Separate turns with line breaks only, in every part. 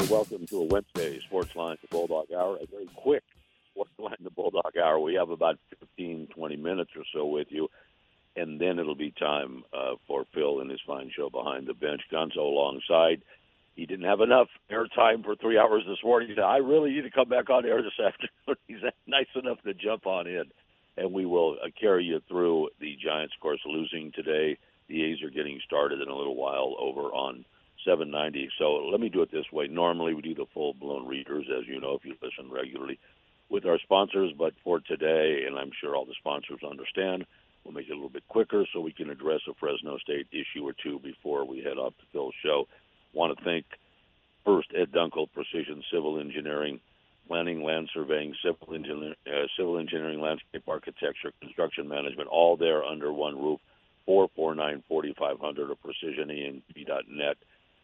welcome to a Wednesday Sports Line the Bulldog Hour, a very quick Sports Line the Bulldog Hour. We have about 15, 20 minutes or so with you, and then it'll be time for Phil and his fine show Behind the Bench. Gonzo alongside. He didn't have enough airtime for 3 hours this morning. He said, I really need to come back on air this afternoon. He's nice enough to jump on in, and we will carry you through. The Giants, of course, losing today. The A's are getting started in a little while over on 790. So let me do it this way. Normally we do the full-blown readers, as you know, if you listen regularly, with our sponsors. But for today, and I'm sure all the sponsors understand, we'll make it a little bit quicker so we can address a Fresno State issue or two before we head off to Phil's show. Want to thank first Ed Dunkel, Precision Civil Engineering, Planning, Land Surveying, Civil Engineering, Landscape Architecture, Construction Management, all there under one roof. 449-4500 or precisionenp.net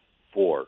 for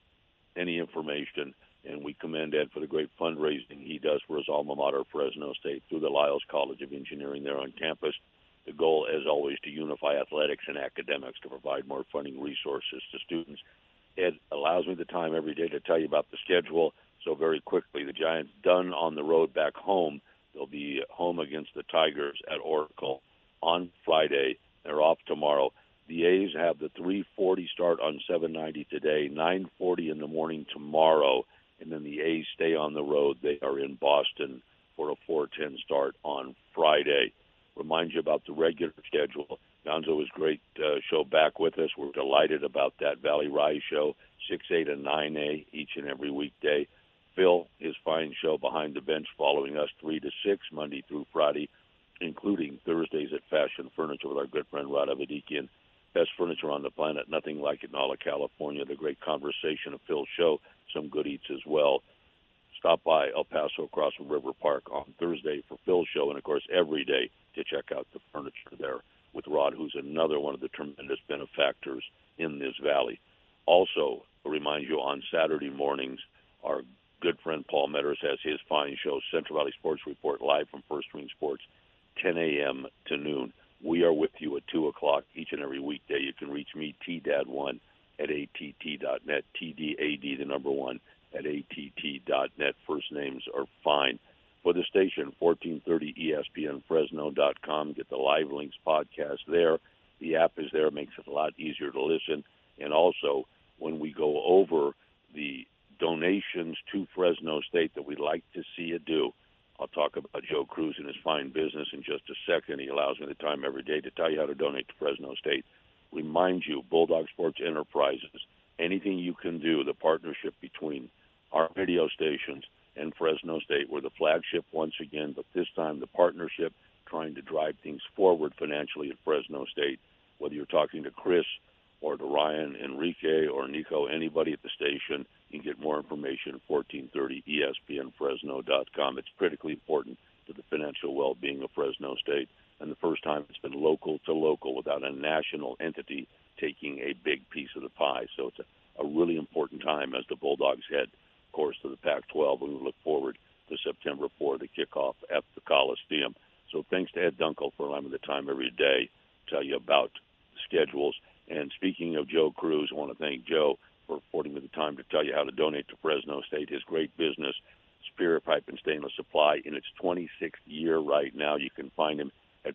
any information. And we commend Ed for the great fundraising he does for his alma mater, Fresno State, through the Lyles College of Engineering there on campus. The goal, as always, to unify athletics and academics to provide more funding resources to students. Ed allows me the time every day to tell you about the schedule. So very quickly, the Giants done on the road back home. They'll be home against the Tigers at Oracle on Friday. They're off tomorrow. The A's have the 3:40 start on 790 today, 9:40 in the morning tomorrow, and then the A's stay on the road. They are in Boston for a 4:10 start on Friday. Remind you about the regular schedule. Gonzo was great show back with us. We're delighted about that. Valley Rise show, 6A to 9A each and every weekday. Phil, his fine show Behind the Bench, following us 3 to 6 Monday through Friday, including Thursdays at Fashion Furniture with our good friend Rod Avedikian. Best furniture on the planet, nothing like it in all of California. The great conversation of Phil's show, some good eats as well. Stop by El Paso across from River Park on Thursday for Phil's show, and, of course, every day to check out the furniture there with Rod, who's another one of the tremendous benefactors in this valley. Also, I'll remind you, on Saturday mornings, our good friend Paul Metters has his fine show, Central Valley Sports Report, live from First Ring Sports, 10 a.m. to noon. We are with you at 2 o'clock each and every weekday. You can reach me, TDAD1, at att.net, TDAD, the number 1, at att.net. First names are fine. For the station, 1430 ESPNFresno.com. Get the Live Links podcast there. The app is there. It makes it a lot easier to listen. And also, when we go over the donations to Fresno State that we'd like to see you do, I'll talk about Joe Cruz and his fine business in just a second. He allows me the time every day to tell you how to donate to Fresno State. Remind you, Bulldog Sports Enterprises, anything you can do, the partnership between our radio stations and Fresno State. We're the flagship once again, but this time the partnership trying to drive things forward financially at Fresno State. Whether you're talking to Chris or to Ryan, Enrique, or Nico, anybody at the station, you can get more information at 1430 ESPNFresno.com. It's critically important to the financial well-being of Fresno State, and the first time it's been local to local without a national entity taking a big piece of the pie. So it's a really important time as the Bulldogs head, of course, to the Pac-12, and we look forward to September 4, the kickoff at the Coliseum. So thanks to Ed Dunkel for allowing me the time every day to tell you about the schedules. And speaking of Joe Cruz, I want to thank Joe for affording me the time to tell you how to donate to Fresno State. His great business, Superior Pipe and Stainless Supply, in its 26th year right now. You can find him at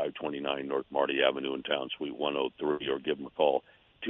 4529 North Marty Avenue in Town Suite 103, or give him a call,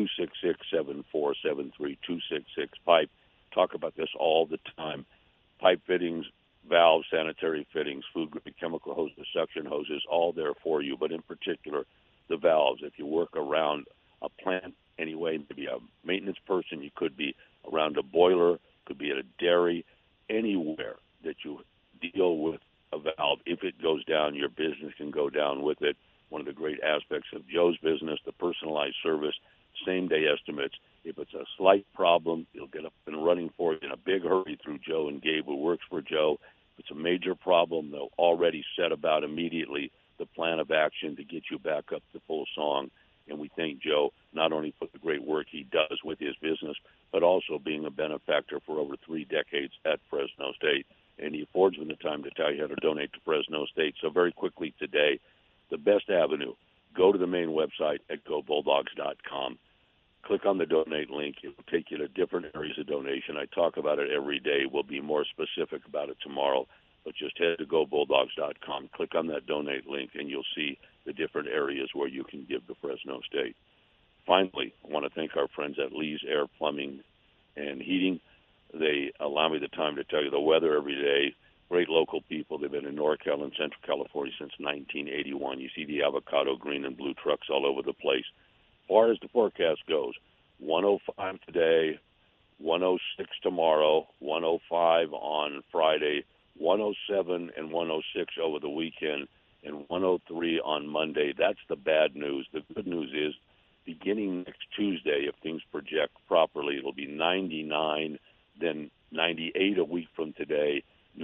266-7473-266-PIPE. Talk about this all the time. Pipe fittings, valves, sanitary fittings, food-grade chemical hoses, suction hoses, all there for you. But in particular, the valves. If you work around a plant anyway, maybe a maintenance person, you could be around a boiler, could be at a dairy, anywhere that you deal with a valve. If it goes down, your business can go down with it. One of the great aspects of Joe's business, the personalized service, same-day estimates. If it's a slight problem, he'll get up and running for it in a big hurry through Joe and Gabe, who works for Joe. If it's a major problem, they'll already set about immediately the plan of action to get you back up to full song. And we thank Joe not only for the great work he does with his business, but also being a benefactor for over 3 decades at Fresno State. And he affords me the time to tell you how to donate to Fresno State. So very quickly today, the best avenue, go to the main website at gobulldogs.com. Click on the donate link. It will take you to different areas of donation. I talk about it every day. We'll be more specific about it tomorrow. But just head to GoBulldogs.com. Click on that donate link, and you'll see the different areas where you can give to Fresno State. Finally, I want to thank our friends at Lee's Air Plumbing and Heating. They allow me the time to tell you the weather every day. Great local people. They've been in NorCal and Central California since 1981. You see the avocado green and blue trucks all over the place. As far as the forecast goes, 105 today, 106 tomorrow, 105 on Friday, 107 and 106 over the weekend, and 103 on Monday. That's the bad news. The good news is beginning next Tuesday, if things project properly, it'll be 99, then 98 a week from today,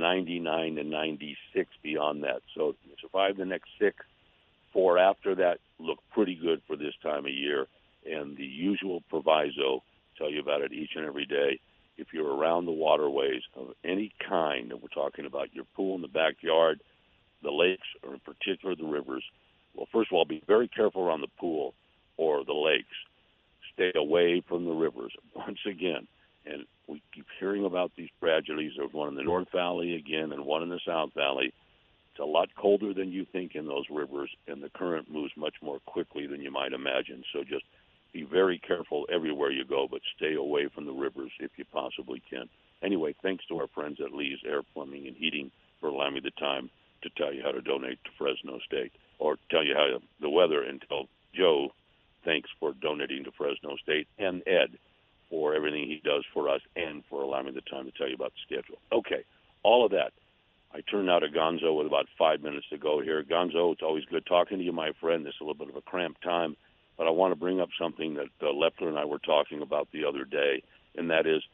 99 and 96 beyond that. So if you survive the next 6, 4 after that look pretty good for this time of year. And the usual proviso, tell you about it each and every day, if you're around the waterways of any kind, and we're talking about your pool in the backyard, the lakes, or in particular the rivers, well, first of all, be very careful around the pool or the lakes. Stay away from the rivers. Once again, and we keep hearing about these tragedies. There's one in the North Valley again and one in the South Valley. It's a lot colder than you think in those rivers, and the current moves much more quickly than you might imagine. So just be very careful everywhere you go, but stay away from the rivers if you possibly can. Anyway, thanks to our friends at Lee's Air Plumbing and Heating for allowing me the time to tell you how to donate to Fresno State, or tell you how the weather, and tell Joe thanks for donating to Fresno State, and Ed for everything he does for us, and for allowing me the time to tell you about the schedule. Okay, all of that. I turn now to Gonzo with about 5 minutes to go here. Gonzo, it's always good talking to you, my friend. This is a little bit of a cramped time, but I want to bring up something that Leffler and I were talking about the other day, and that is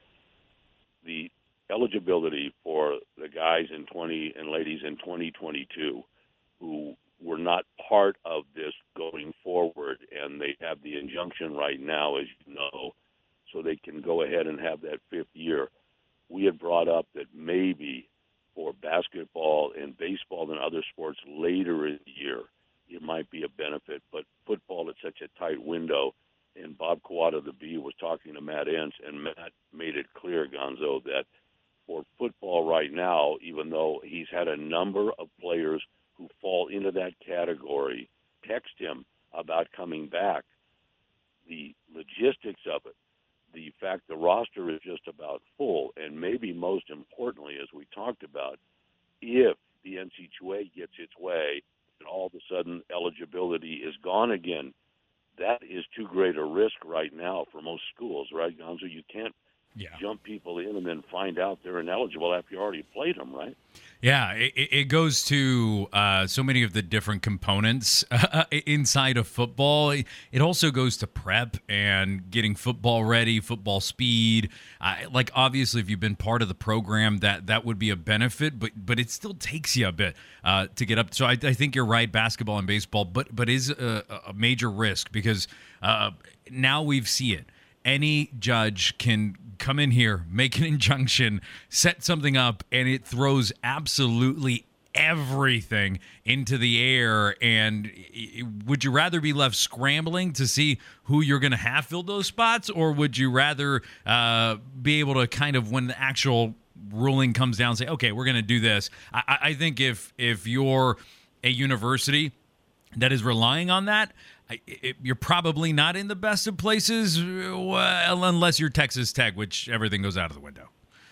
the eligibility for the guys in 20 and ladies in 2022 who were not part of this going forward, and they have the injunction right now, as you know, so they can go ahead and have that 5th year. We had brought up that maybe for basketball and baseball and other sports later in the year, it might be a benefit. But football, it's such a tight window. And Bob Kawada, the Bee, was talking to Matt Entz, and Matt made it clear, Gonzo, that for football right now, even though he's had a number of players who fall into that category text him about coming back, the logistics of it, the fact the roster is just about full, and maybe most importantly, as we talked about, if the NCAA gets its way and all of a sudden eligibility is gone again, that is too great a risk right now for most schools, right, Gonzo? You can't jump people in and then find out they're ineligible after you already played them, right?
Yeah, it goes to so many of the different components inside of football. It also goes to prep and getting football ready, football speed. Like, obviously, if you've been part of the program, that would be a benefit, but it still takes you a bit to get up. So I think you're right, basketball and baseball, but is a major risk because now we see it. Any judge can come in here, make an injunction, set something up, and it throws absolutely everything into the air. And would you rather be left scrambling to see who you're going to have fill those spots, or would you rather be able to kind of, when the actual ruling comes down, say, okay, we're going to do this? I think if you're a university that is relying on that, you're probably not in the best of places, unless you're Texas Tech, which everything goes out of the window.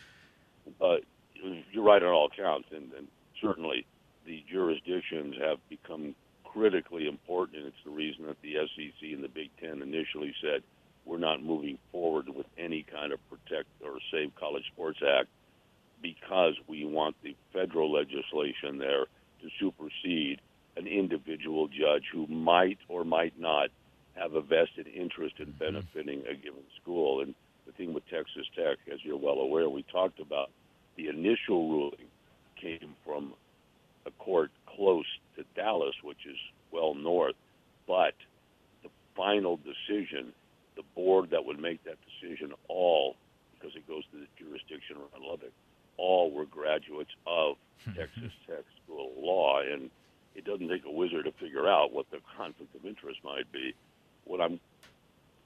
You're right on all counts, and certainly the jurisdictions have become critically important, and it's the reason that the SEC and the Big Ten initially said we're not moving forward with any kind of Protect or Save College Sports Act, because we want the federal legislation there to supersede an individual judge who might or might not have a vested interest in benefiting a given school. And the thing with Texas Tech, as you're well aware, we talked about, the initial ruling came from a court close to Dallas, which is well north, but the final decision, the board that would make that decision, all, because it goes to the jurisdiction around Lubbock, all were graduates of Texas Tech School of Law, and it doesn't take a wizard to figure out what the conflict of interest might be. What I'm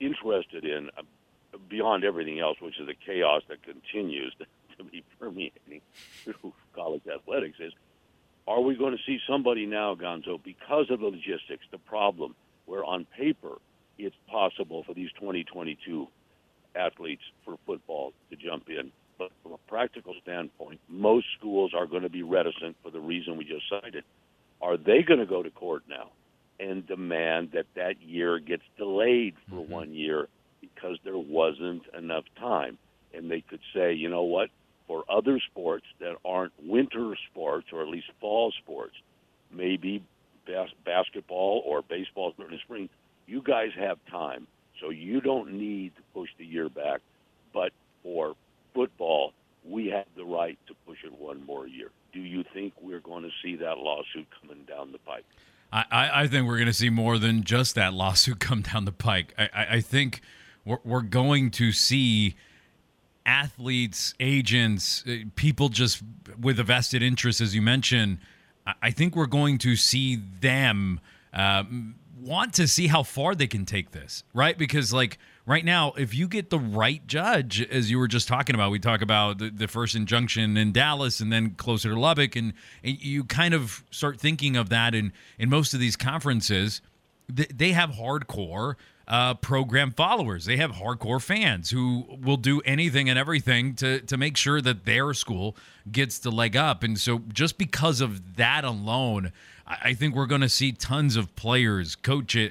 interested in, beyond everything else, which is the chaos that continues to be permeating through college athletics, is are we going to see somebody now, Gonzo, because of the logistics, the problem, where on paper it's possible for these 2022 athletes for football to jump in, but from a practical standpoint, most schools are going to be reticent for the reason we just cited. Are they going to go to court now and demand that that year gets delayed for 1 year because there wasn't enough time? And they could say, you know what, for other sports that aren't winter sports or at least fall sports, maybe basketball or baseball during the spring, you guys have time, so you don't need to push the year back. But for football, we have the right to push it one more year. Do you think we're going to see that lawsuit coming down the pike?
I think we're going to see more than just that lawsuit come down the pike. I think we're going to see athletes, agents, people just with a vested interest, as you mentioned. I think we're going to see them want to see how far they can take this, right? Because, like, right now, if you get the right judge, as you were just talking about, we talk about the first injunction in Dallas and then closer to Lubbock, and you kind of start thinking of that in most of these conferences. They have hardcore program followers. They have hardcore fans who will do anything and everything to make sure that their school gets the leg up. And so just because of that alone, I think we're going to see tons of players, coaches,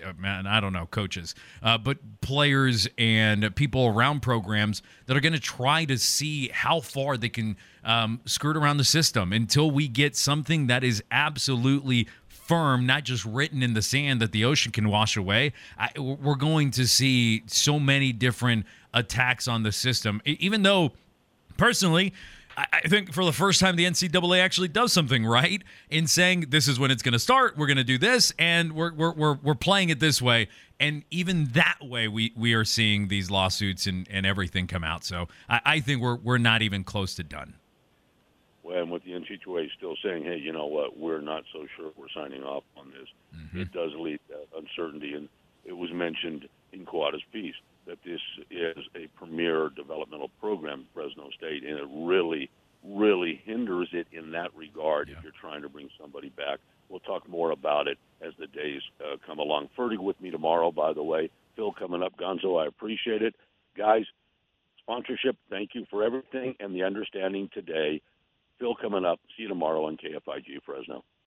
but players and people around programs that are going to try to see how far they can skirt around the system until we get something that is absolutely firm, not just written in the sand that the ocean can wash away. We're going to see so many different attacks on the system, even though personally, I think for the first time the NCAA actually does something right in saying this is when it's going to start. We're going to do this, and we're playing it this way. And even that way, we are seeing these lawsuits and everything come out. So I think we're not even close to done.
Well, and with the NCAA still saying, hey, you know what, we're not so sure we're signing off on this, it does lead to uncertainty. And it was mentioned in Kawada's piece that this is a premier developmental program at Fresno State, and it really, really hinders it in that regard if you're trying to bring somebody back. We'll talk more about it as the days come along. Ferdy with me tomorrow, by the way. Phil coming up. Gonzo, I appreciate it. Guys, sponsorship, thank you for everything and the understanding today. Phil coming up. See you tomorrow on KFIG Fresno.